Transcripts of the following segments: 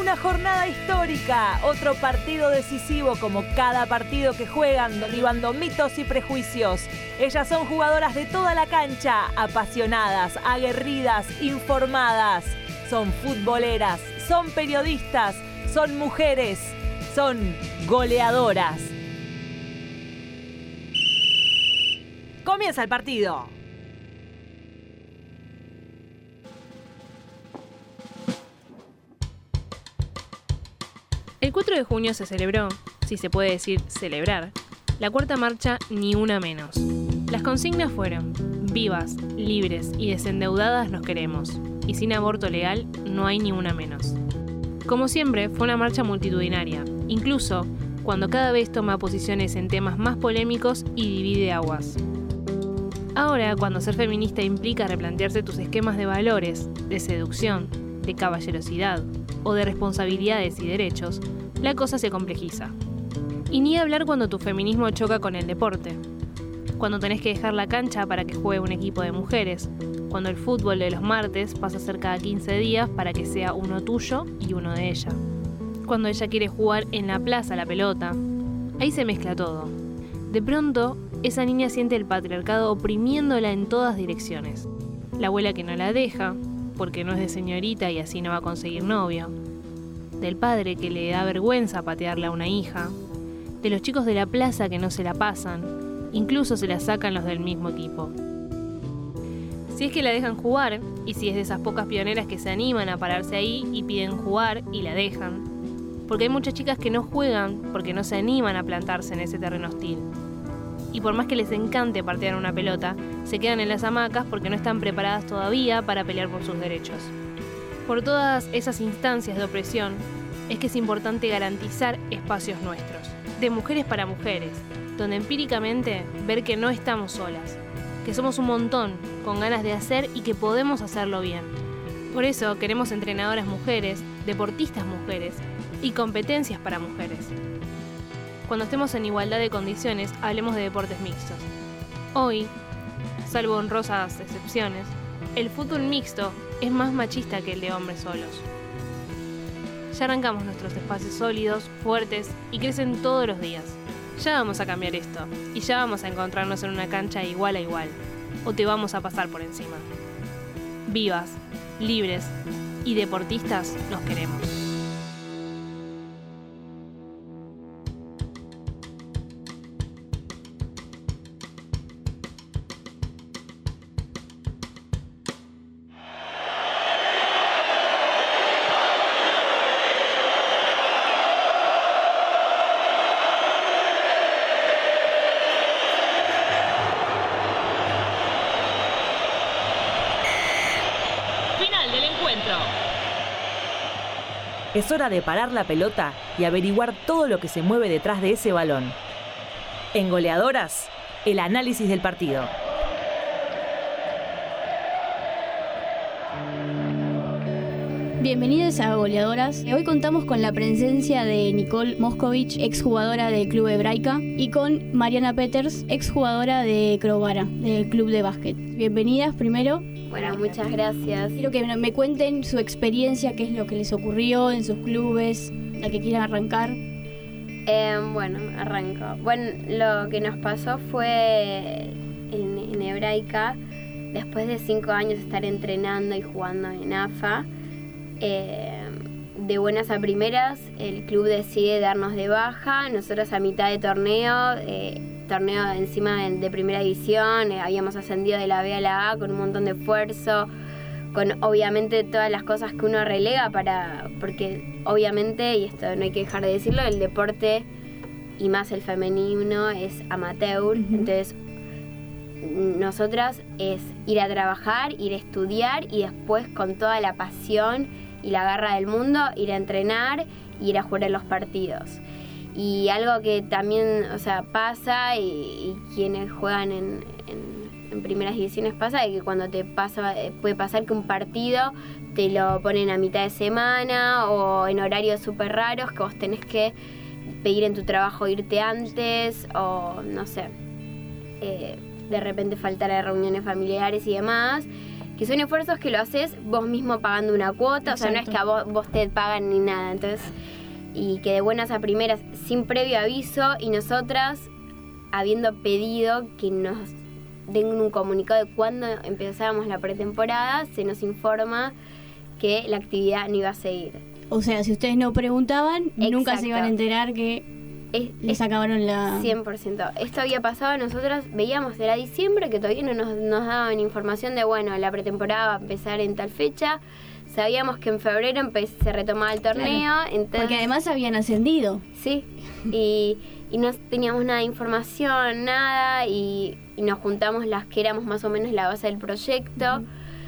Una jornada histórica, otro partido decisivo como cada partido que juegan, derribando mitos y prejuicios. Ellas son jugadoras de toda la cancha, apasionadas, aguerridas, informadas. Son futboleras, son periodistas, son mujeres, son goleadoras. Comienza el partido. El 4 de junio se celebró, si se puede decir celebrar, la cuarta marcha Ni Una Menos. Las consignas fueron: vivas, libres y desendeudadas nos queremos, y sin aborto legal no hay ni una menos. Como siempre, fue una marcha multitudinaria, incluso cuando cada vez toma posiciones en temas más polémicos y divide aguas. Ahora, cuando ser feminista implica replantearse tus esquemas de valores, de seducción, de caballerosidad o de responsabilidades y derechos, la cosa se complejiza. Y ni hablar cuando tu feminismo choca con el deporte, cuando tenés que dejar la cancha para que juegue un equipo de mujeres, cuando el fútbol de los martes pasa a ser cada 15 días para que sea uno tuyo y uno de ella, cuando ella quiere jugar en la plaza la pelota. Ahí se mezcla todo. De pronto, esa niña siente el patriarcado oprimiéndola en todas direcciones. La abuela que no la deja, porque no es de señorita y así no va a conseguir novio. Del padre que le da vergüenza patearle a una hija. De los chicos de la plaza que no se la pasan. Incluso se la sacan los del mismo equipo. Si es que la dejan jugar, y si es de esas pocas pioneras que se animan a pararse ahí y piden jugar y la dejan. Porque hay muchas chicas que no juegan porque no se animan a plantarse en ese terreno hostil. Y por más que les encante patear una pelota, se quedan en las hamacas porque no están preparadas todavía para pelear por sus derechos. Por todas esas instancias de opresión, es que es importante garantizar espacios nuestros, de mujeres para mujeres, donde empíricamente ver que no estamos solas, que somos un montón, con ganas de hacer y que podemos hacerlo bien. Por eso queremos entrenadoras mujeres, deportistas mujeres y competencias para mujeres. Cuando estemos en igualdad de condiciones, hablemos de deportes mixtos. Hoy, salvo honrosas excepciones, el fútbol mixto es más machista que el de hombres solos. Ya arrancamos nuestros espacios sólidos, fuertes y crecen todos los días. Ya vamos a cambiar esto y ya vamos a encontrarnos en una cancha igual a igual, o te vamos a pasar por encima. Vivas, libres y deportistas nos queremos. Es hora de parar la pelota y averiguar todo lo que se mueve detrás de ese balón. En Goleadoras, el análisis del partido. Bienvenidos a Goleadoras. Hoy contamos con la presencia de Nicole Moscovich, exjugadora del Club Hebraica, y con Mariana Peters, exjugadora de Crobara, del Club de Básquet. Bienvenidas primero. Bueno, muchas gracias. Quiero que me cuenten su experiencia, qué es lo que les ocurrió en sus clubes, la que quieran arrancar. Bueno, arranco. Bueno, lo que nos pasó fue en Hebraica, después de 5 años de estar entrenando y jugando en AFA, de buenas a primeras, el club decide darnos de baja. Nosotros a mitad de torneo encima de primera división, habíamos ascendido de la B a la A con un montón de esfuerzo, con obviamente todas las cosas que uno relega porque obviamente, y esto no hay que dejar de decirlo, el deporte y más el femenino es amateur. Entonces nosotras es ir a trabajar, ir a estudiar y después con toda la pasión y la garra del mundo ir a entrenar y ir a jugar en los partidos. Y algo que también, pasa y quienes juegan en primeras divisiones pasa, es que cuando puede pasar que un partido te lo ponen a mitad de semana o en horarios súper raros que vos tenés que pedir en tu trabajo irte antes o no sé, de repente faltar a reuniones familiares y demás. que son esfuerzos que lo haces vos mismo pagando una cuota. Exacto. O sea, no es que a vos te pagan ni nada. Entonces, y que de buenas a primeras, sin previo aviso, y nosotras habiendo pedido que nos den un comunicado de cuándo empezábamos la pretemporada, se nos informa que la actividad no iba a seguir. O sea, si ustedes no preguntaban, nunca Exacto. se iban a enterar que les acabaron la... 100%. Esto había pasado, nosotros veíamos, era diciembre, que todavía no nos daban información de, bueno, la pretemporada va a empezar en tal fecha. Sabíamos que en febrero se retomaba el torneo. Claro. Entonces, Porque además habían ascendido. Sí, y no teníamos nada de información, nada, y nos juntamos las que éramos más o menos la base del proyecto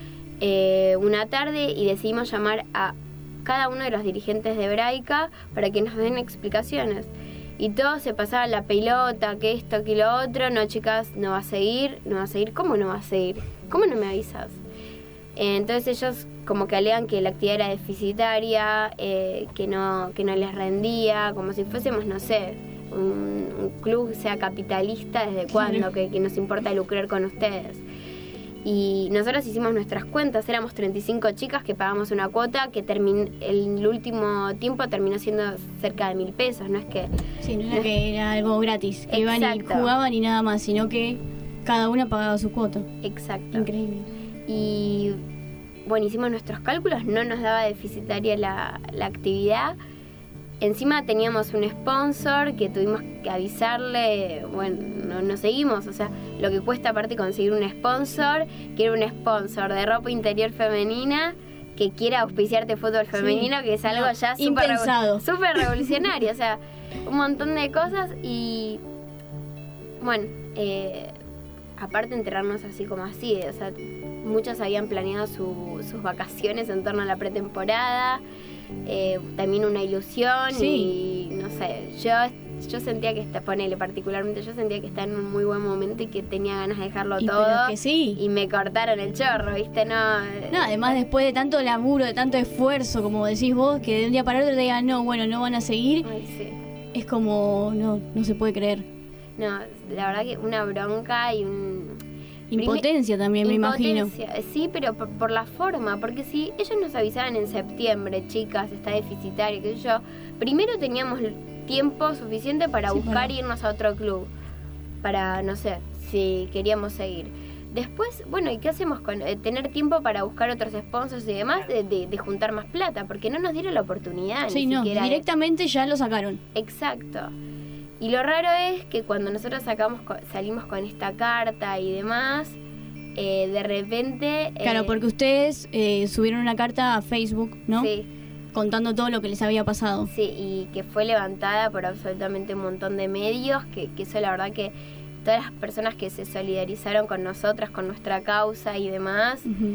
una tarde y decidimos llamar a cada uno de los dirigentes de Hebraica para que nos den explicaciones. Y todos se pasaban la pelota, que esto, que lo otro. No, chicas, no va a seguir. ¿Cómo no va a seguir? ¿Cómo no me avisas? Entonces ellos como que alegan que la actividad era deficitaria, que no les rendía, como si fuésemos, no sé, un club sea capitalista, ¿desde cuándo? Que nos importa lucrar con ustedes. Y nosotros hicimos nuestras cuentas, éramos 35 chicas que pagamos una cuota que el último tiempo terminó siendo cerca de 1.000 pesos, no es que... Sí, no era que era algo gratis, que iban y Exacto. jugaban y nada más, sino que cada una pagaba su cuota. Exacto. Increíble. Y bueno, hicimos nuestros cálculos, no nos daba deficitaria la actividad. Encima teníamos un sponsor que tuvimos que avisarle, bueno, no seguimos, o sea, lo que cuesta aparte conseguir un sponsor, que era un sponsor de ropa interior femenina, que quiera auspiciarte fútbol femenino, que es algo ya impensado. súper revolucionario, o sea, un montón de cosas y bueno, aparte enterarnos así como así, o sea, muchos habían planeado sus vacaciones en torno a la pretemporada, también una ilusión. Sí. Y no sé, yo sentía que particularmente yo sentía que estaba en un muy buen momento y que tenía ganas de dejarlo todo. Pero que sí. Y me cortaron el chorro, ¿viste? No, además después de tanto laburo, de tanto esfuerzo, como decís vos, que de un día para otro te digan, no, bueno, no van a seguir, ay, sí. es como, no se puede creer. No, la verdad que una bronca y Impotencia también, me imagino. Impotencia, sí, pero por la forma, porque si ellos nos avisaban en septiembre, chicas, está deficitario, qué sé yo, primero teníamos tiempo suficiente para buscar irnos a otro club, para, no sé, si queríamos seguir. Después, bueno, ¿y qué hacemos con tener tiempo para buscar otros sponsors y demás, de juntar más plata? Porque no nos dieron la oportunidad. Sí, ni no, siquiera directamente ya lo sacaron. Exacto. Y lo raro es que cuando nosotros salimos con esta carta y demás, de repente... Claro, porque ustedes subieron una carta a Facebook, ¿no? Sí, Contando todo lo que les había pasado. sí, y que fue levantada por absolutamente un montón de medios, que eso la verdad que todas las personas que se solidarizaron con nosotras, con nuestra causa y demás, Ujú.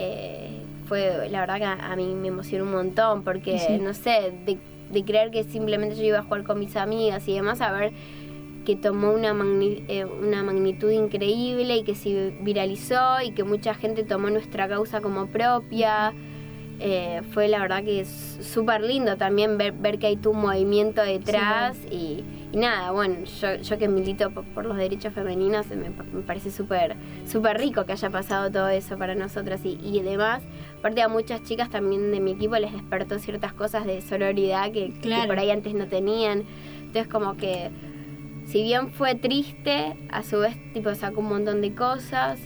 fue la verdad que a mí me emocionó un montón, porque Sí. no sé, de creer que simplemente yo iba a jugar con mis amigas y demás, a ver que tomó una magnitud increíble y que se viralizó y que mucha gente tomó nuestra causa como propia. Fue la verdad que es súper lindo también ver que hay todo un movimiento detrás. Sí. Y nada, bueno, yo que milito por los derechos femeninos, me parece súper rico que haya pasado todo eso para nosotras y demás. Aparte a muchas chicas también de mi equipo les despertó ciertas cosas de sororidad que por ahí antes no tenían. Entonces como que si bien fue triste, a su vez tipo sacó un montón de cosas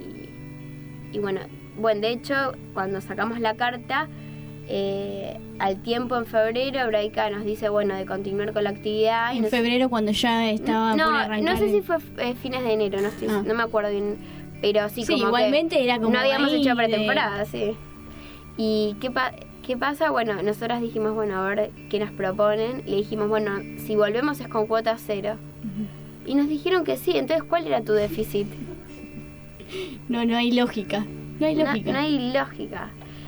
y bueno, de hecho cuando sacamos la carta, al tiempo en febrero Hebraica nos dice de continuar con la actividad. En febrero cuando ya estaba por arrancar. No sé si fue fines de enero, no me acuerdo bien, pero sí, como igualmente que era como no habíamos ahí hecho pretemporada, sí. ¿Y qué pasa? Bueno, nosotras dijimos, a ver qué nos proponen. Le dijimos, si volvemos es con cuota cero. Ujú. Y nos dijeron que sí, entonces ¿cuál era tu déficit? No hay lógica. No hay lógica. No hay lógica.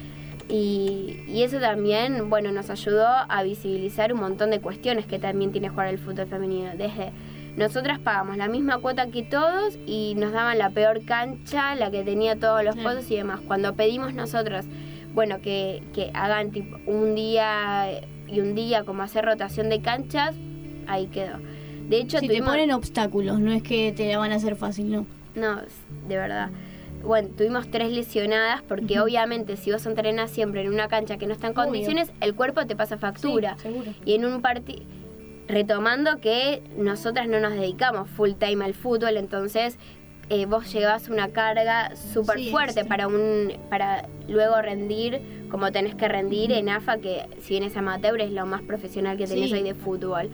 Y eso también, nos ayudó a visibilizar un montón de cuestiones que también tiene jugar el fútbol femenino. Desde nosotras pagamos la misma cuota que todos y nos daban la peor cancha, la que tenía todos los pozos y demás. Cuando pedimos nosotros, que hagan tipo un día y un día, como hacer rotación de canchas, ahí quedó. De hecho, te ponen obstáculos, no es que te la van a hacer fácil, no. No, de verdad. bueno, tuvimos 3 lesionadas porque obviamente si vos entrenás siempre en una cancha que no está en condiciones, el cuerpo te pasa factura. Sí, seguro. Y en un partido, retomando que nosotras no nos dedicamos full time al fútbol, entonces vos llevas una carga súper fuerte para luego rendir como tenés que rendir en AFA, que si bien es amateur es lo más profesional que tenés hoy de fútbol.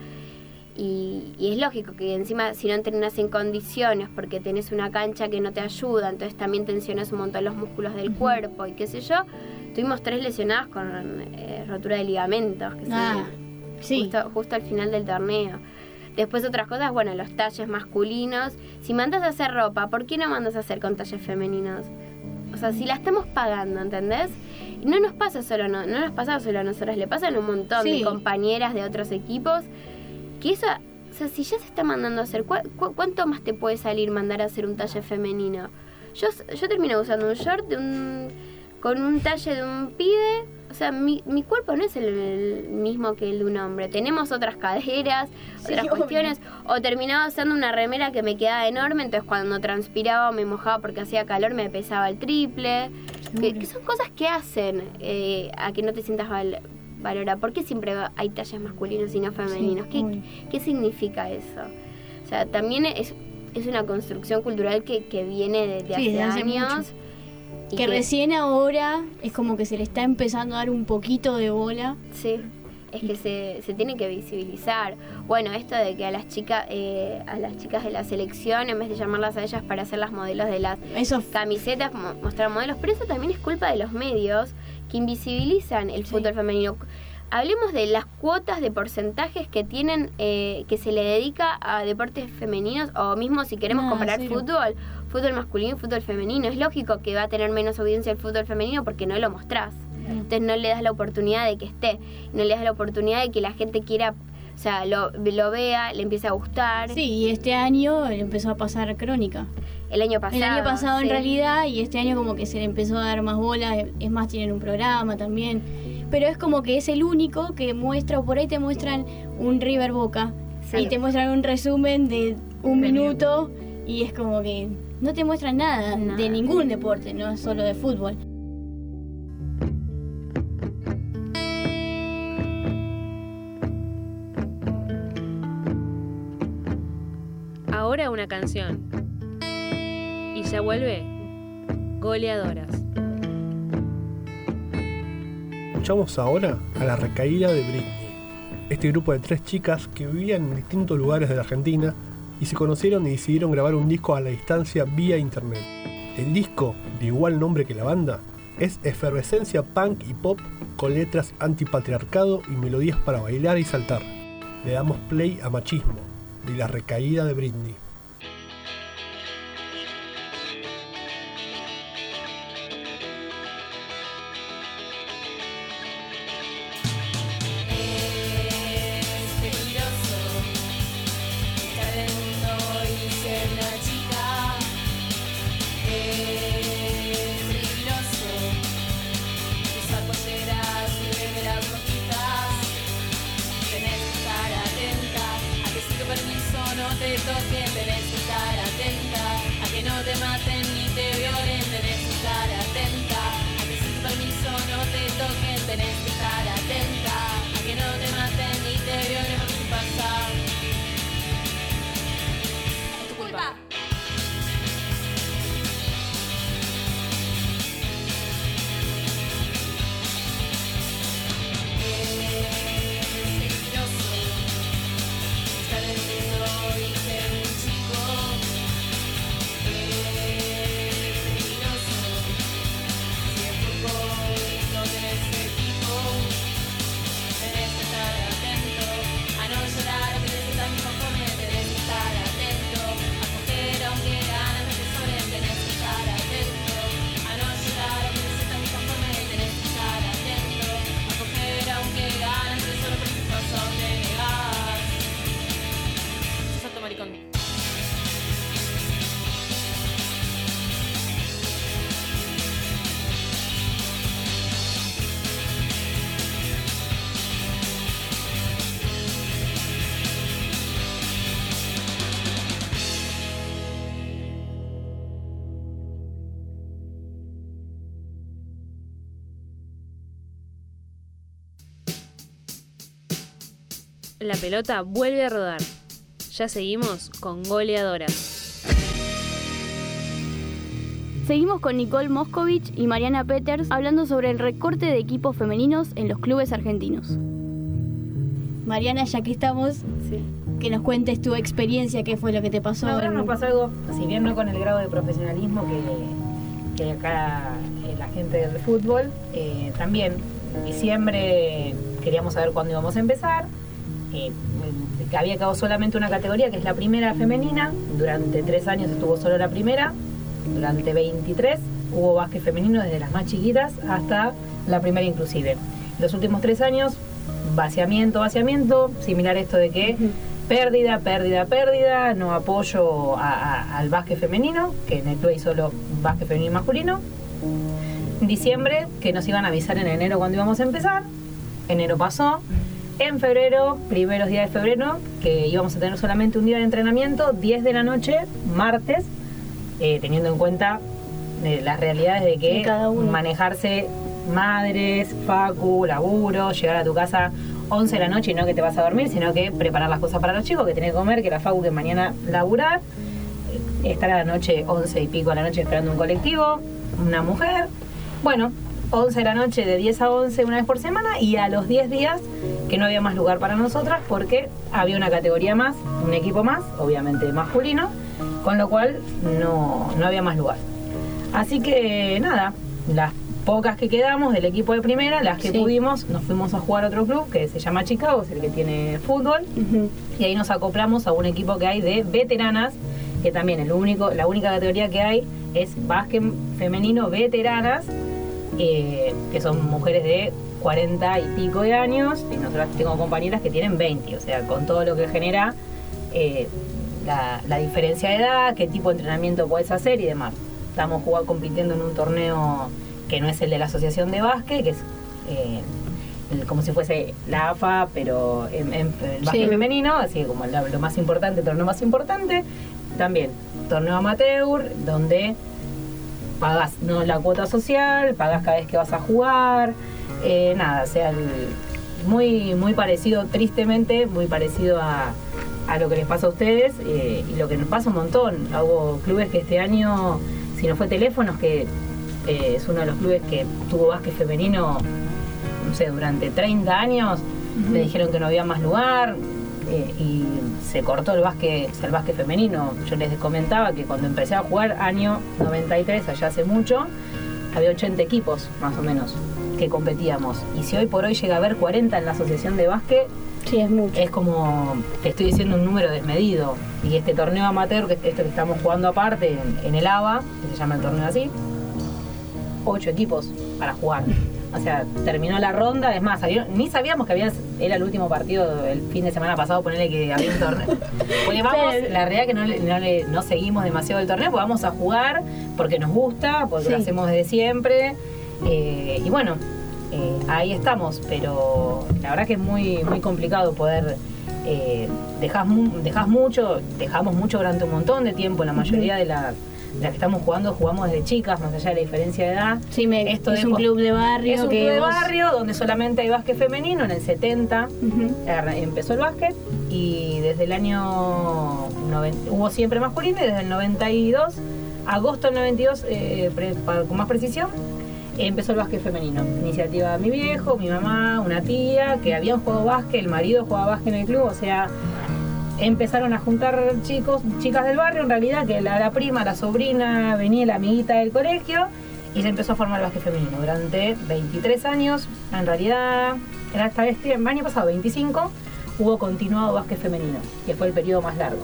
Y es lógico que encima si no entrenás en condiciones porque tenés una cancha que no te ayuda, entonces también tensionás un montón los músculos del cuerpo y qué sé yo. Tuvimos 3 lesionadas con rotura de ligamentos, que justo al final del torneo. Después otras cosas, bueno, los talles masculinos. Si mandas a hacer ropa, ¿por qué no mandas a hacer con talles femeninos? O sea, si la estamos pagando, ¿entendés? Y no nos pasa solo, no nos pasa solo a nosotras, le pasan a un montón de compañeras de otros equipos. Que eso, o sea, si ya se está mandando a hacer, ¿cuánto más te puede salir mandar a hacer un talle femenino? Yo termino usando un short con un talle de un pibe. O sea, mi cuerpo no es el mismo que el de un hombre. Tenemos otras caderas, otras cuestiones. O terminaba usando una remera que me quedaba enorme, entonces cuando transpiraba o me mojaba porque hacía calor me pesaba el triple. Que son cosas que hacen a que no te sientas valora. ¿Por qué siempre hay talles masculinos y no femeninos? ¿Qué significa eso? O sea, también es una construcción cultural que viene de hace años. Mucho. Que recién ahora es como que se le está empezando a dar un poquito de bola. Sí, es que se tiene que visibilizar. Bueno, esto de que a las chicas de la selección, en vez de llamarlas a ellas para ser las modelos de las camisetas, mostrar modelos, pero eso también es culpa de los medios que invisibilizan el fútbol femenino. Hablemos de las cuotas de porcentajes que tienen, que se le dedica a deportes femeninos, o mismo si queremos comparar fútbol masculino y fútbol femenino. Es lógico que va a tener menos audiencia el fútbol femenino porque no lo mostrás. Entonces no le das la oportunidad de que esté, no le das la oportunidad de que la gente quiera, o sea, lo vea, le empiece a gustar. Sí, y este año empezó a pasar Crónica. El año pasado en realidad, y este año como que se le empezó a dar más bola, es más, tienen un programa también. Pero es como que es el único que muestra, o por ahí te muestran un River Boca, y te muestran un resumen de un minuto, y es como que no te muestran nada de ningún deporte, no solo de fútbol. Ahora una canción. Y ya vuelve Goleadoras. Escuchamos ahora a La Recaída de Britney, este grupo de 3 chicas que vivían en distintos lugares de la Argentina y se conocieron y decidieron grabar un disco a la distancia vía internet. El disco, de igual nombre que la banda, es efervescencia punk y pop con letras antipatriarcado y melodías para bailar y saltar. Le damos play a Machismo, de La Recaída de Britney. Estar en el mundo y ser un chico la pelota vuelve a rodar. Ya seguimos con Goleadoras. Seguimos con Nicole Moscovich y Mariana Peters hablando sobre el recorte de equipos femeninos en los clubes argentinos. Mariana, ya que estamos, Sí. que nos cuentes tu experiencia, qué fue lo que te pasó. Ahora nos pasó algo, si bien no con el grado de profesionalismo que acá la gente del fútbol, también en diciembre queríamos saber cuándo íbamos a empezar. Que había quedado solamente una categoría, que es la primera femenina. Durante 3 años estuvo solo la primera. Durante 23 hubo básquet femenino desde las más chiquitas hasta la primera inclusive. Los últimos 3 años, vaciamiento, similar a esto de que pérdida, no apoyo al básquet femenino, que en el club hay solo básquet femenino y masculino. En diciembre, que nos iban a avisar en enero cuando íbamos a empezar. Enero pasó. En febrero, primeros días de febrero, que íbamos a tener solamente un día de entrenamiento, 10 de la noche, martes, teniendo en cuenta las realidades de que manejarse madres, facu, laburo, llegar a tu casa 11 de la noche y no que te vas a dormir, sino que preparar las cosas para los chicos, que tenés que comer, que la facu que mañana laburar, estar a la noche, 11 y pico de la noche esperando un colectivo, una mujer, bueno, 11 de la noche de 10 a 11 una vez por semana, y a los 10 días que no había más lugar para nosotras porque había una categoría más, un equipo más, obviamente masculino, con lo cual no había más lugar. Así que nada, las pocas que quedamos del equipo de primera, las que pudimos, nos fuimos a jugar a otro club que se llama Chicago, es el que tiene fútbol, y ahí nos acoplamos a un equipo que hay de veteranas, que también la única categoría que hay es básquet femenino veteranas, que son mujeres de 40 y pico de años, y nosotras tengo compañeras que tienen 20, o sea, con todo lo que genera la diferencia de edad, qué tipo de entrenamiento puedes hacer y demás. Estamos compitiendo en un torneo que no es el de la Asociación de Básquet, que es como si fuese la AFA, pero en básquet femenino, así como lo más importante, el torneo más importante. También torneo amateur, donde pagas la cuota social, pagas cada vez que vas a jugar, nada, o sea, muy parecido, tristemente, muy parecido a lo que les pasa a ustedes, y lo que nos pasa un montón. Hubo clubes que este año, si no fue Teléfonos, que es uno de los clubes que tuvo básquet femenino, no sé, durante 30 años, le dijeron que no había más lugar, y se cortó el básquet femenino. Yo les comentaba que cuando empecé a jugar, año 93, allá hace mucho, había 80 equipos más o menos que competíamos, y si hoy por hoy llega a haber 40 en la asociación de básquet, sí, es mucho. Es como, te estoy diciendo, un número desmedido. Y este torneo amateur, que esto que estamos jugando aparte en el ABA, que se llama el torneo así, 8 equipos para jugar. O sea, terminó la ronda, es más, ni sabíamos que era el último partido el fin de semana pasado, ponerle que había un torneo. Porque vamos, la realidad es que no seguimos demasiado el torneo, porque vamos a jugar porque nos gusta, porque lo hacemos desde siempre. Y bueno, ahí estamos, pero la verdad que es muy complicado poder... dejamos mucho durante un montón de tiempo. La mayoría de las que estamos jugamos desde chicas, más allá de la diferencia de edad. Sí, es un club de barrio. Es un club de barrio donde solamente hay básquet femenino. En el 70 empezó el básquet, y desde el año 90 hubo siempre masculino, y desde el 92, agosto del 92, con más precisión, empezó el básquet femenino. Iniciativa de mi viejo, mi mamá, una tía, que habían jugado básquet, el marido jugaba básquet en el club, o sea, empezaron a juntar chicas del barrio, en realidad, que la prima, la sobrina, venía la amiguita del colegio, y se empezó a formar el básquet femenino durante 23 años. En realidad, hasta el año pasado, 25, hubo continuado básquet femenino, que fue el periodo más largo.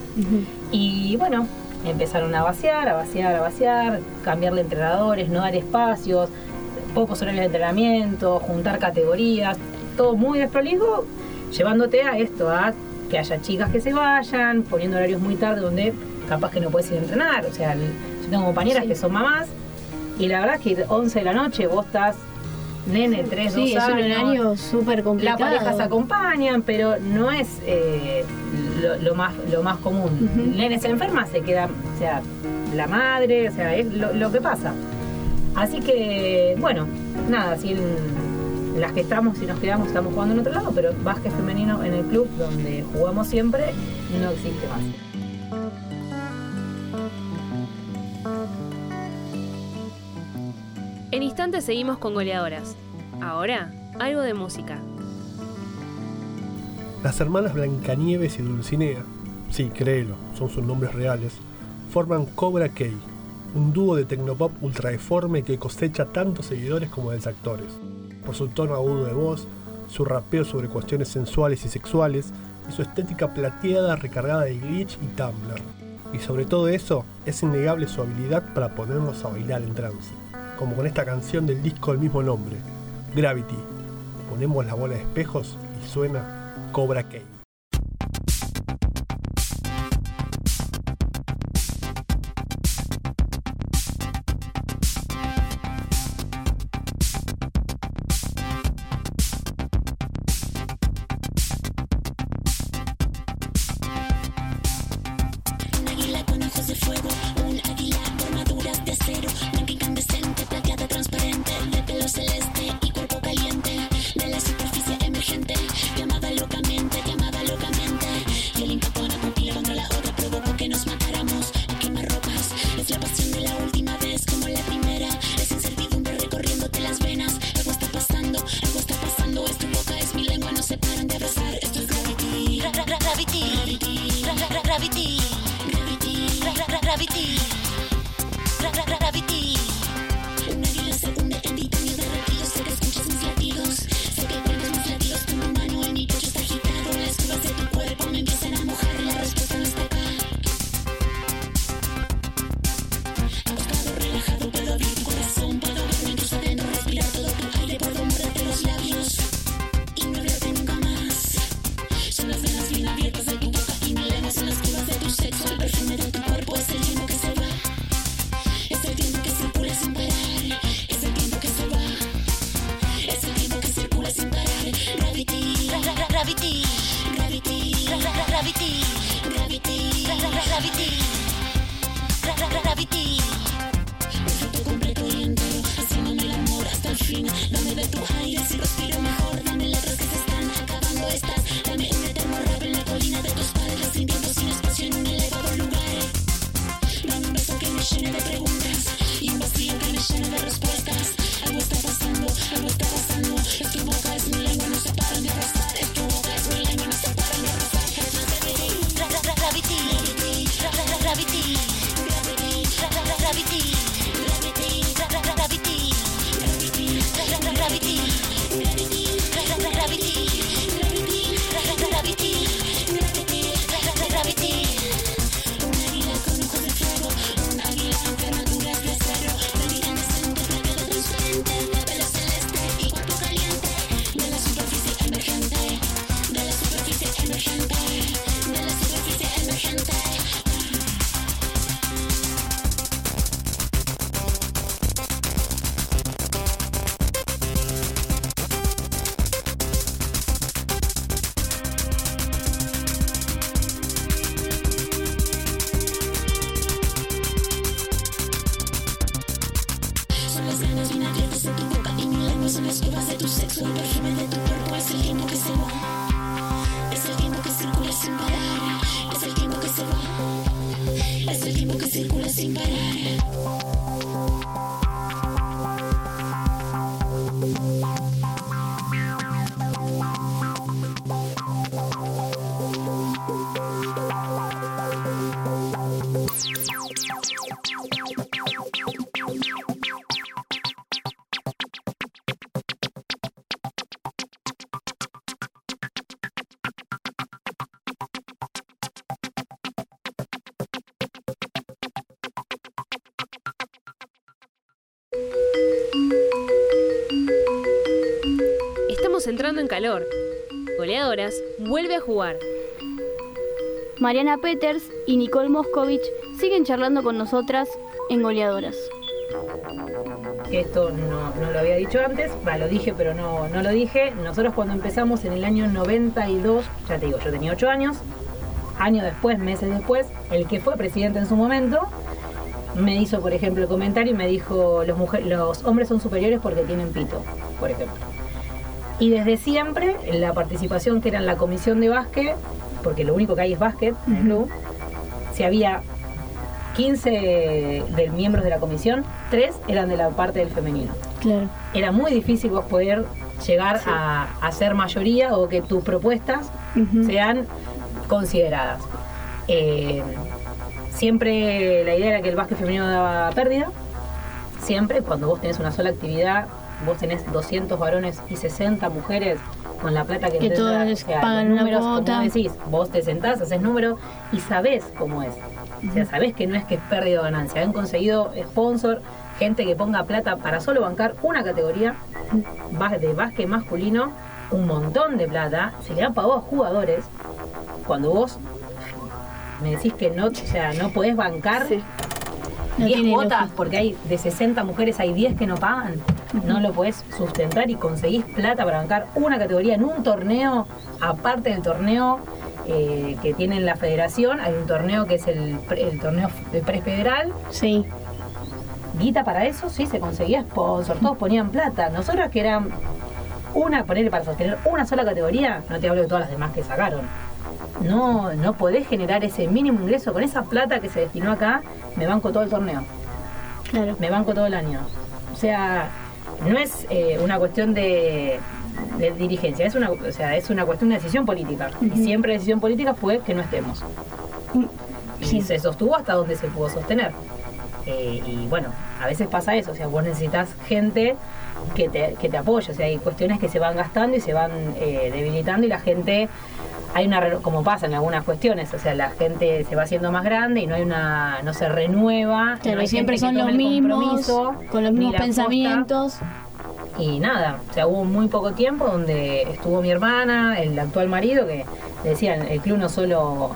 Y bueno, empezaron a vaciar, cambiarle entrenadores, no dar espacios, pocos horarios de entrenamiento, juntar categorías, todo muy desprolijo, llevándote a esto, a que haya chicas que se vayan, poniendo horarios muy tarde donde capaz que no puedes ir a entrenar. O sea, yo tengo compañeras que son mamás, y la verdad es que 11 de la noche vos estás, nene, 3, 2 años. Sí, es un horario súper complicado. Las parejas acompañan, pero no es lo más común. El nene se enferma, se queda, o sea, la madre, o sea, es lo que pasa. Así que, bueno, nada, así las que estamos y nos quedamos estamos jugando en otro lado, pero básquet femenino en el club donde jugamos siempre no existe más. En instantes seguimos con goleadoras. Ahora, algo de música. Las hermanas Blancanieves y Dulcinea, sí, créelo, son sus nombres reales, forman Cobra Kai, un dúo de tecnopop ultra deforme que cosecha tantos seguidores como detractores, por su tono agudo de voz, su rapeo sobre cuestiones sensuales y sexuales, y su estética plateada recargada de glitch y Tumblr. Y sobre todo eso, es innegable su habilidad para ponernos a bailar en trance, como con esta canción del disco del mismo nombre, Gravity. Ponemos la bola de espejos y suena Cobra Kai. Entrando en calor. Goleadoras vuelve a jugar. Mariana Peters y Nicole Moscovich siguen charlando con nosotras en Goleadoras. Esto no lo había dicho antes, lo dije pero no lo dije. Nosotros cuando empezamos en el año 92, ya te digo, yo tenía 8 años, años después, meses después, el que fue presidente en su momento me hizo, por ejemplo, el comentario y me dijo, los hombres son superiores porque tienen pito, por ejemplo. Y desde siempre, la participación que era en la comisión de básquet, porque lo único que hay es básquet en el club, si había 15 de miembros de la comisión, 3 eran de la parte del femenino. Claro. Era muy difícil vos poder llegar a ser mayoría o que tus propuestas sean consideradas. Siempre la idea era que el básquet femenino daba pérdida. Siempre, cuando vos tenés una sola actividad, vos tenés 200 varones y 60 mujeres con la plata que todos pagan una cuota. Como decís, vos te sentás, haces número y sabés cómo es. O sea, sabés que no es que es pérdida o ganancia. Han conseguido sponsor, gente que ponga plata para solo bancar una categoría de básquet masculino, un montón de plata. Se le han pagado a jugadores. Cuando vos me decís que no, o sea, no podés bancar 10 cuotas, porque hay de 60 mujeres hay 10 que no pagan, no lo podés sustentar y conseguís plata para bancar una categoría en un torneo, aparte del torneo que tiene la federación. Hay un torneo que es el torneo de prefederal. Sí. Guita para eso, sí, se conseguía sponsor, todos ponían plata. Nosotros que eran ponerle para sostener una sola categoría, no te hablo de todas las demás que sacaron. No podés generar ese mínimo ingreso con esa plata que se destinó acá. Me banco todo el torneo. Claro. Me banco todo el año. O sea, no es una cuestión de dirigencia, es una cuestión de decisión política. Y siempre la decisión política fue que no estemos. Y se sostuvo hasta donde se pudo sostener. Y bueno, a veces pasa eso, o sea, vos necesitas gente que te apoye. O sea, hay cuestiones que se van gastando y se van debilitando, y la gente, como pasa en algunas cuestiones, o sea, la gente se va haciendo más grande y no se renueva. Claro, no hay siempre son los mismos, con los mismos pensamientos. Y nada, o sea, hubo muy poco tiempo donde estuvo mi hermana, el actual marido, que decían, el club no solo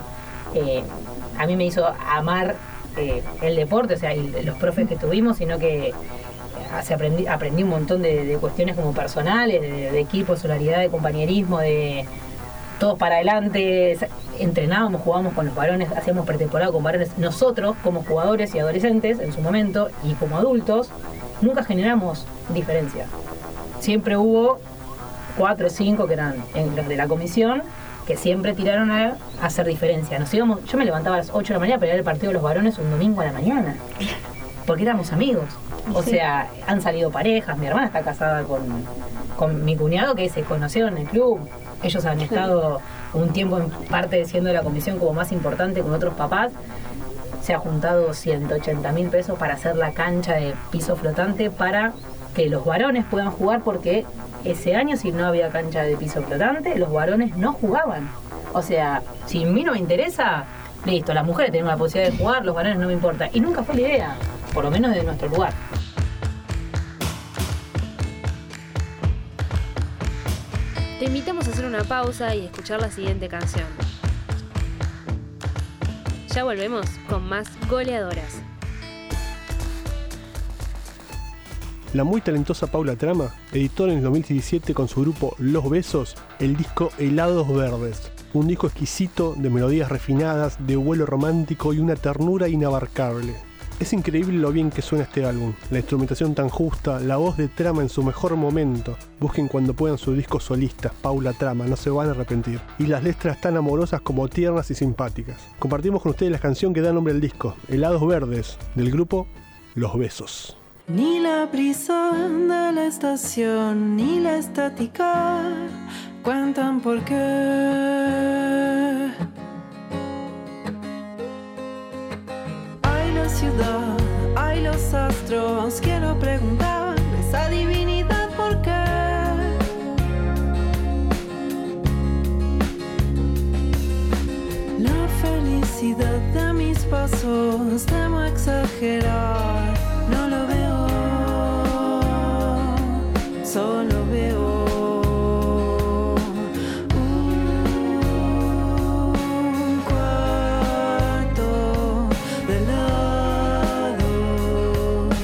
a mí me hizo amar el deporte, o sea, los profes que tuvimos, sino que aprendí un montón de cuestiones como personales, de equipo, solidaridad, de compañerismo, de todos para adelante. Entrenábamos, jugábamos con los varones, hacíamos pretemporada con varones. Nosotros, como jugadores y adolescentes en su momento, y como adultos, nunca generamos diferencia. Siempre hubo 4 o 5 que eran los de la comisión, que siempre tiraron a hacer diferencia. Yo me levantaba a las 8 de la mañana para ir al partido de los varones un domingo a la mañana, porque éramos amigos. O sea, han salido parejas. Mi hermana está casada con mi cuñado, que se conocieron en el club. Ellos han estado un tiempo en parte siendo de la comisión como más importante con otros papás. Se ha juntado 180.000 pesos para hacer la cancha de piso flotante para que los varones puedan jugar, porque ese año, si no había cancha de piso flotante, los varones no jugaban. O sea, si a mí no me interesa, listo, las mujeres tenemos la posibilidad de jugar, los varones no me importa. Y nunca fue la idea, por lo menos de nuestro lugar. Te invitamos a hacer una pausa y escuchar la siguiente canción. Ya volvemos con más Goleadoras. La muy talentosa Paula Trama editó en el 2017 con su grupo Los Besos el disco Helados Verdes, un disco exquisito de melodías refinadas, de vuelo romántico y una ternura inabarcable. Es increíble lo bien que suena este álbum, la instrumentación tan justa, la voz de Trama en su mejor momento. Busquen cuando puedan su disco solista, Paula Trama, no se van a arrepentir. Y las letras tan amorosas como tiernas y simpáticas. Compartimos con ustedes la canción que da nombre al disco, Helados Verdes, del grupo Los Besos. Ni la brisa de la estación, ni la estática cuentan por qué. Hay la ciudad, hay los astros, quiero preguntar esa divinidad por qué. La felicidad de mis pasos, temo exagerar, no lo veo. Solo veo un cuarto de helados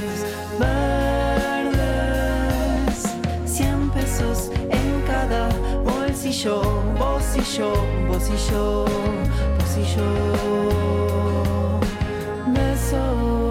verdes, 100 pesos en cada bolsillo, vos y yo, vos y yo, vos y yo. Besos.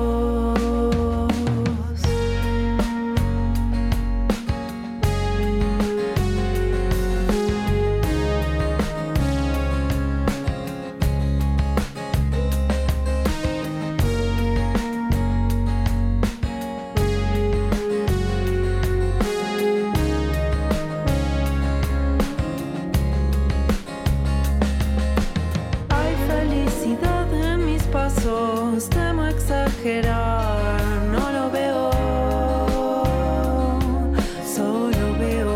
besos, temo exagerar, no lo veo, solo veo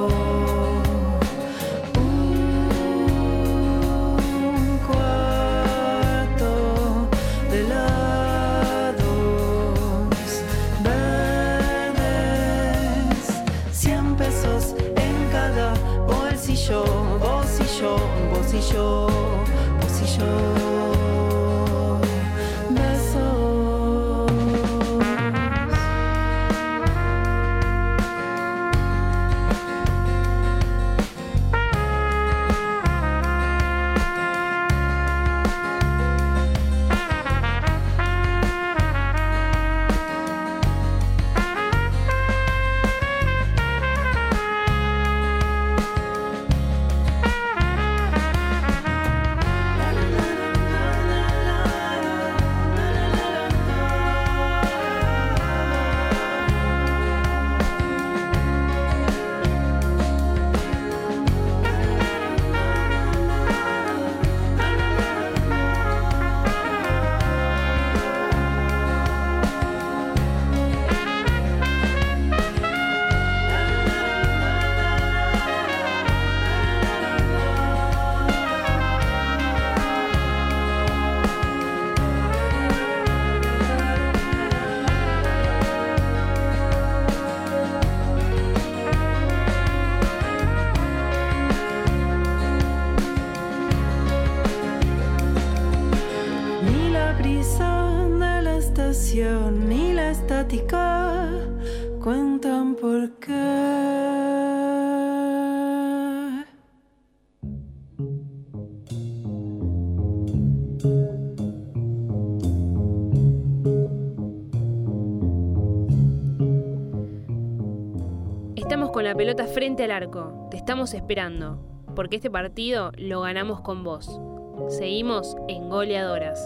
un cuarto de helados verdes, 100 pesos en cada bolsillo, vos y yo, vos y yo, vos y yo. Ni la estática cuentan por qué. Estamos con la pelota frente al arco. Te estamos esperando, porque este partido lo ganamos con vos. Seguimos en Goleadoras.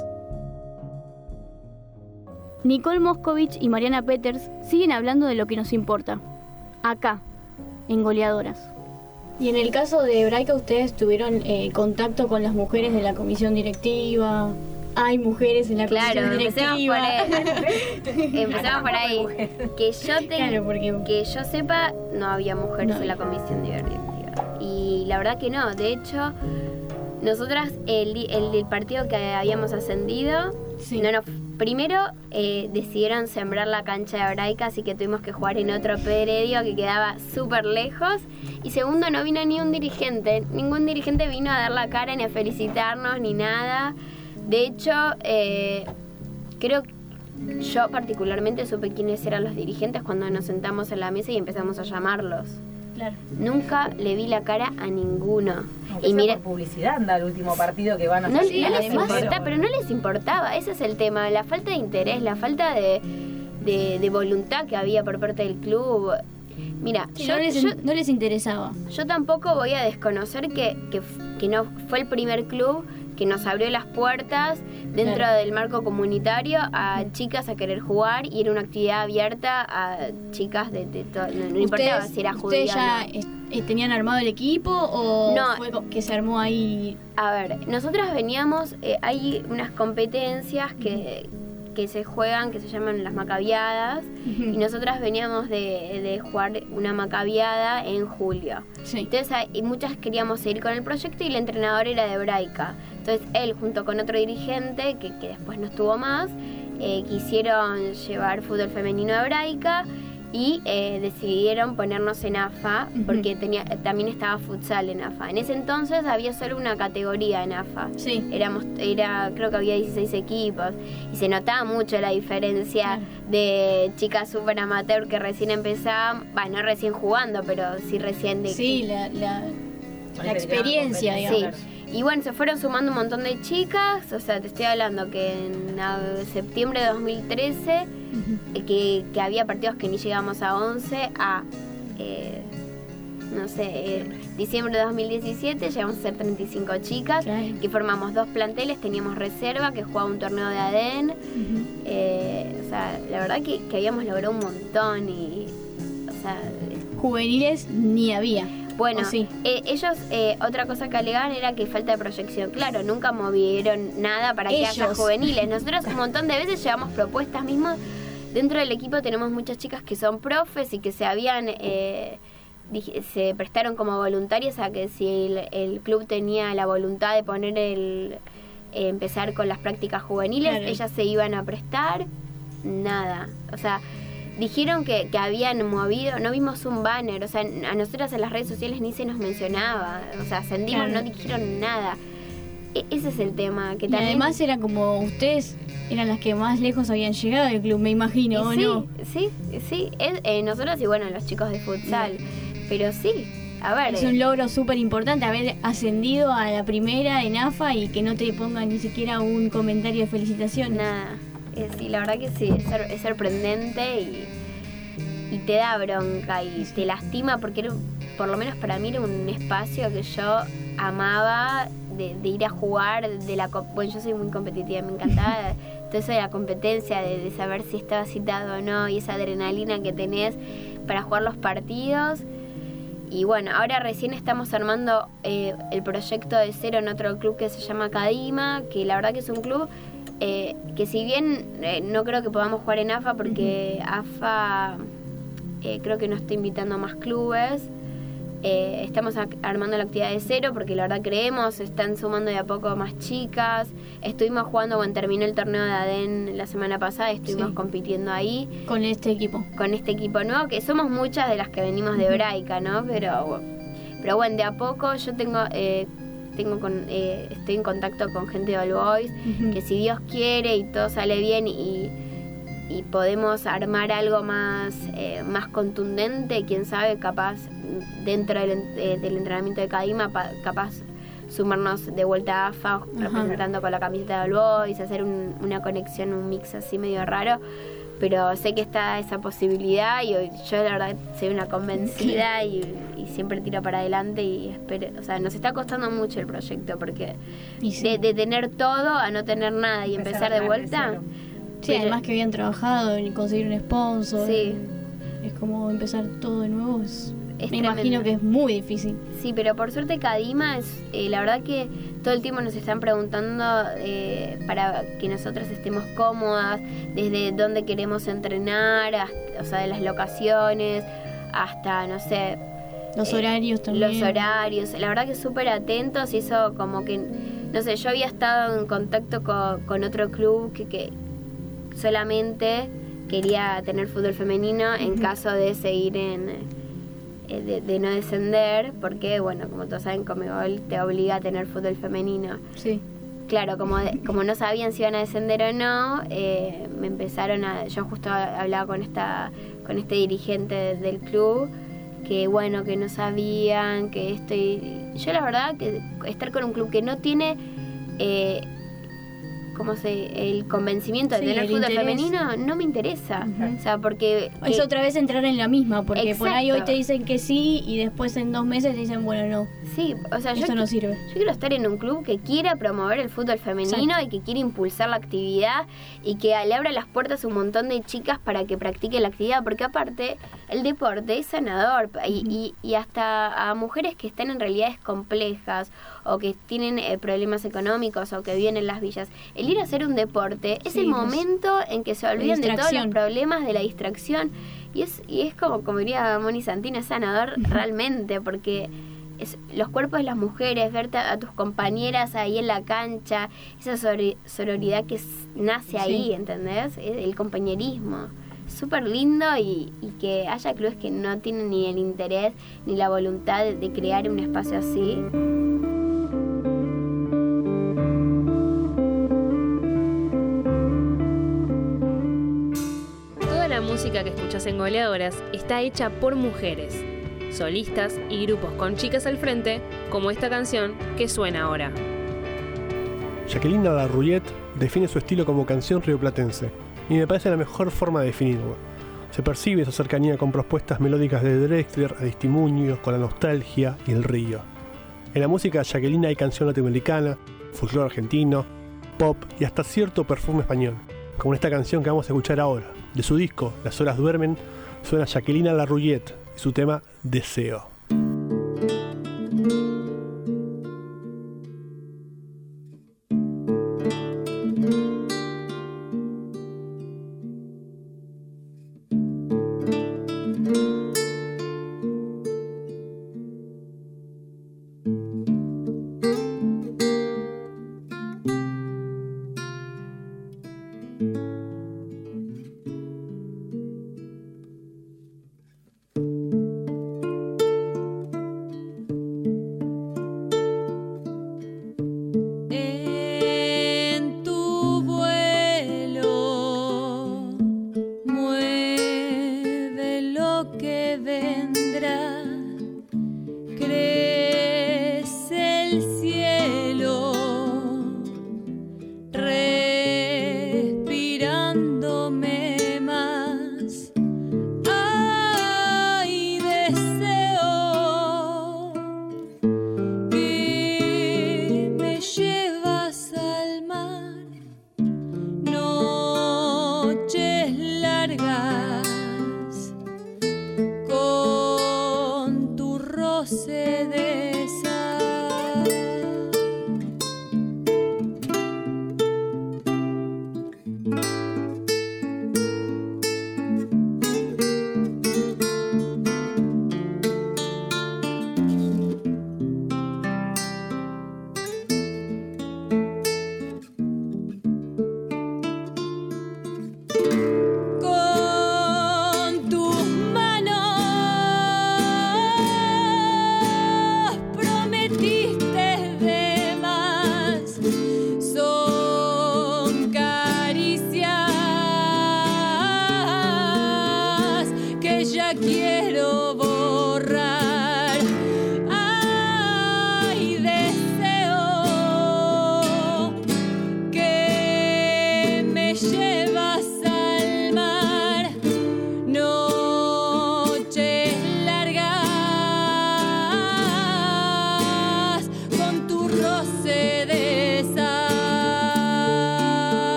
Nicole Moscovich y Mariana Peters siguen hablando de lo que nos importa, acá, en Goleadoras. Y en el caso de Hebraica, ¿ustedes tuvieron contacto con las mujeres de la comisión directiva? ¿Hay mujeres en la comisión directiva? Empezamos por ahí. Que yo sepa, no había mujeres en la comisión directiva. Y la verdad que no. De hecho, nosotras, el partido que habíamos ascendido, Sí. Primero decidieron sembrar la cancha de Hebraica, así que tuvimos que jugar en otro predio que quedaba súper lejos. Y segundo, no vino ni un dirigente. Ningún dirigente vino a dar la cara, ni a felicitarnos, ni nada. De hecho, creo que yo particularmente supe quiénes eran los dirigentes cuando nos sentamos en la mesa y empezamos a llamarlos. Claro. Nunca le vi la cara a ninguno. Y mira, por publicidad anda el último partido que van a hacer. No les importa, pero no les importaba. Ese es el tema, la falta de interés, la falta de voluntad que había por parte del club. Mira, Sí, no les interesaba. yo tampoco voy a desconocer que no fue el primer club que nos abrió las puertas dentro del marco comunitario a chicas a querer jugar, y era una actividad abierta a chicas de todo. No importaba si era judía. ¿Ustedes ya tenían armado el equipo o No. fue que se armó ahí? A ver, nosotras veníamos, hay unas competencias que se juegan, que se llaman las macabiadas, y nosotras veníamos de jugar una macabiada en julio. Sí. Entonces muchas queríamos seguir con el proyecto y el entrenador era de Hebraica. Entonces él junto con otro dirigente, que después no estuvo más, quisieron llevar fútbol femenino a Hebraica y decidieron ponernos en AFA, porque también estaba futsal en AFA. En ese entonces había solo una categoría en AFA. Sí. Creo que había 16 equipos y se notaba mucho la diferencia Claro. de chicas súper amateur que recién empezaban, no recién jugando, pero sí recién de... Sí, la experiencia, Sí, digamos. y bueno, se fueron sumando un montón de chicas, o sea, te estoy hablando que en septiembre de 2013, que había partidos que ni llegamos a 11, diciembre de 2017 llegamos a ser 35 chicas, Claro. que formamos 2 planteles, teníamos reserva, que jugaba un torneo de ADN, o sea, la verdad que habíamos logrado un montón y, o sea... Juveniles ni había. Bueno, sí. Ellos, otra cosa que alegaban era que falta de proyección. Claro, nunca movieron nada para que haya juveniles. Nosotros un montón de veces llevamos propuestas mismas. Dentro del equipo tenemos muchas chicas que son profes y que se prestaron como voluntarias a que si el club tenía la voluntad de poner empezar con las prácticas juveniles, claro, ellas se iban a prestar. Nada, o sea, dijeron que habían movido, no vimos un banner, o sea, a nosotras en las redes sociales ni se nos mencionaba, o sea, ascendimos, claro, no dijeron nada. Ese es el tema. Que también... además era como ustedes eran las que más lejos habían llegado del club, me imagino, ¿o no? Sí, nosotros y bueno, los chicos de futsal, pero sí. A ver, es un logro súper importante haber ascendido a la primera en AFA y que no te pongan ni siquiera un comentario de felicitación. Nada. Sí, la verdad que sí, es sorprendente y te da bronca y te lastima porque por lo menos para mí era un espacio que yo amaba de ir a jugar. Bueno, yo soy muy competitiva, me encantaba todo eso de la competencia, de saber si estaba citado o no y esa adrenalina que tenés para jugar los partidos. Y bueno, ahora recién estamos armando el proyecto de cero en otro club que se llama Cadima, que la verdad que es un club que si bien no creo que podamos jugar en AFA porque AFA creo que no está invitando a más clubes, estamos armando la actividad de cero porque la verdad creemos, se están sumando de a poco más chicas. Estuvimos jugando cuando terminó el torneo de ADEN la semana pasada, estuvimos compitiendo ahí con este equipo nuevo, que somos muchas de las que venimos de Braica, ¿no? Pero bueno, de a poco yo estoy en contacto con gente de All Boys, que si Dios quiere y todo sale bien y podemos armar algo más contundente, quién sabe, capaz dentro del entrenamiento de Cadima, capaz sumarnos de vuelta a AFA, representando con la camiseta de All Boys, hacer una conexión, un mix así medio raro. Pero sé que está esa posibilidad y yo la verdad soy una convencida y siempre tiro para adelante y espero, o sea, nos está costando mucho el proyecto porque de tener todo a no tener nada y empezar de vuelta. Sí, además que habían trabajado en conseguir un sponsor. Sí. Es como empezar todo de nuevo. Me imagino que es muy difícil. Sí, pero por suerte Cadima es, la verdad que todo el tiempo nos están preguntando para que nosotras estemos cómodas, desde dónde queremos entrenar, o sea, de las locaciones, hasta, no sé... Los horarios también. Los horarios, la verdad que súper atentos y eso como que, no sé, yo había estado en contacto con otro club que solamente quería tener fútbol femenino en caso de seguir de no descender, porque bueno, como todos saben, Conmebol te obliga a tener fútbol femenino. Sí. Claro, como no sabían si iban a descender o no, me empezaron yo justo hablaba con este dirigente del club, que bueno, que no sabían, que yo la verdad que estar con un club que no tiene el convencimiento de tener fútbol femenino no me interesa. O sea, porque es otra vez entrar en la misma, porque exacto, por ahí hoy te dicen que sí y después en 2 meses te dicen bueno, no. Sí, o sea, esto no sirve. Yo quiero estar en un club que quiera promover el fútbol femenino, exacto, y que quiera impulsar la actividad y que le abra las puertas a un montón de chicas para que practiquen la actividad, porque aparte el deporte es sanador y hasta a mujeres que están en realidades complejas o que tienen problemas económicos o que viven en las villas, el ir a hacer un deporte es el momento en que se olvidan de todos los problemas, de la distracción, y es como diría Moni Santino, es sanador realmente, porque los cuerpos de las mujeres, verte a tus compañeras ahí en la cancha, esa sororidad que nace ahí, ¿entendés? El compañerismo. Súper lindo y que haya clubes que no tienen ni el interés ni la voluntad de crear un espacio así. Toda la música que escuchas en Goleadoras está hecha por mujeres, solistas y grupos con chicas al frente, como esta canción que suena ahora. Jacqueline Larrouillet define su estilo como canción rioplatense, y me parece la mejor forma de definirlo. Se percibe esa cercanía con propuestas melódicas de Drexler, Aristimuño, con la nostalgia y el río. En la música de Jacqueline hay canción latinoamericana, folclore argentino, pop y hasta cierto perfume español, como esta canción que vamos a escuchar ahora. De su disco, Las horas duermen, suena Jacqueline Larrouillet y su tema Deseo.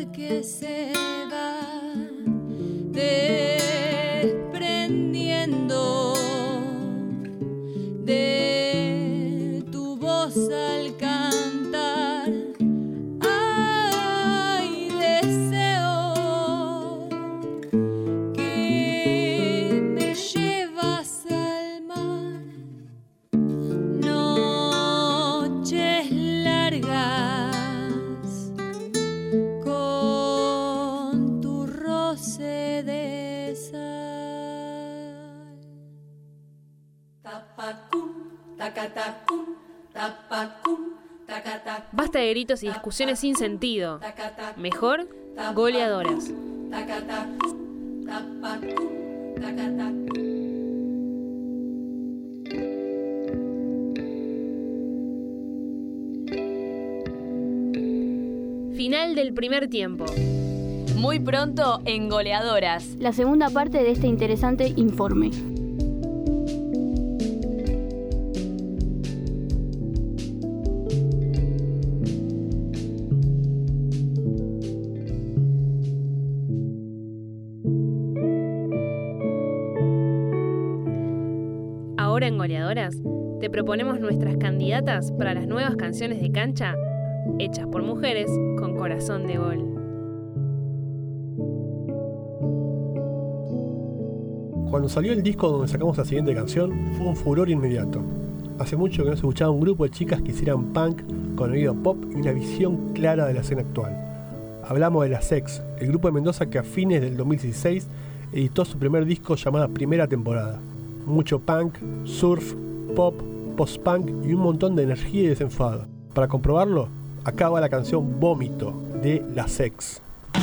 que se va desprendiendo de tu voz al cantar. Ay, deseo que me llevas al mar. Noches largas con tu roce de sal. Tapacum, tacatacum, tapacum, tacatacum. Basta de gritos y discusiones sin sentido. Mejor, goleadoras. Tacatacum, tapacum, tacatacum. Final del primer tiempo. Muy pronto en Goleadoras. La segunda parte de este interesante informe. Ahora en Goleadoras te proponemos nuestras candidatas para las nuevas canciones de cancha hechas por mujeres con corazón de gol. Cuando salió el disco donde sacamos la siguiente canción, fue un furor inmediato. Hace mucho que no se escuchaba un grupo de chicas que hicieran punk con oído pop y una visión clara de la escena actual. Hablamos de Las Ex, el grupo de Mendoza que a fines del 2016 editó su primer disco llamado Primera Temporada. Mucho punk, surf, pop, post-punk y un montón de energía y desenfado. Para comprobarlo, acá va la canción Vómito de Las Ex.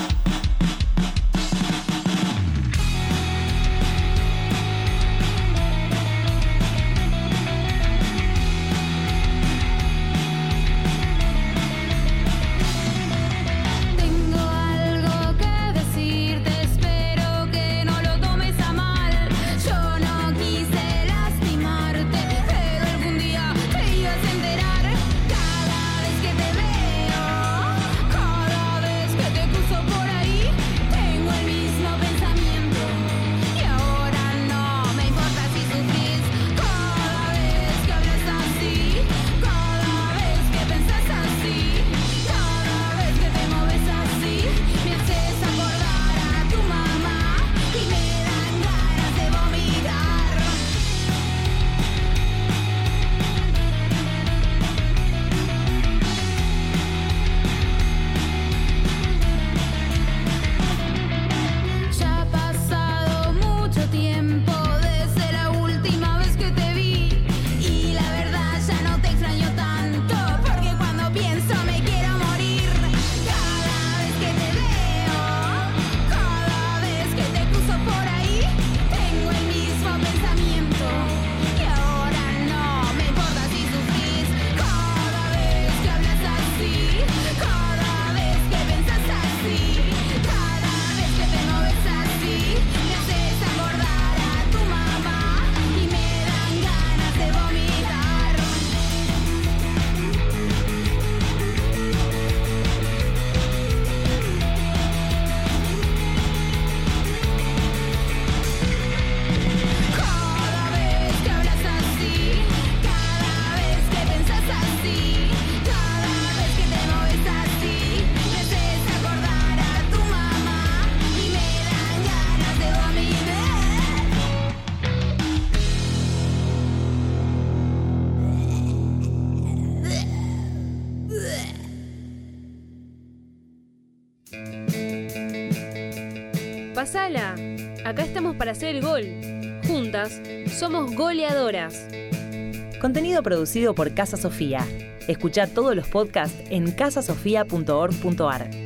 Pasala, acá estamos para hacer el gol. Juntas somos goleadoras. Contenido producido por Casa Sofía. Escuchá todos los podcasts en casasofía.org.ar.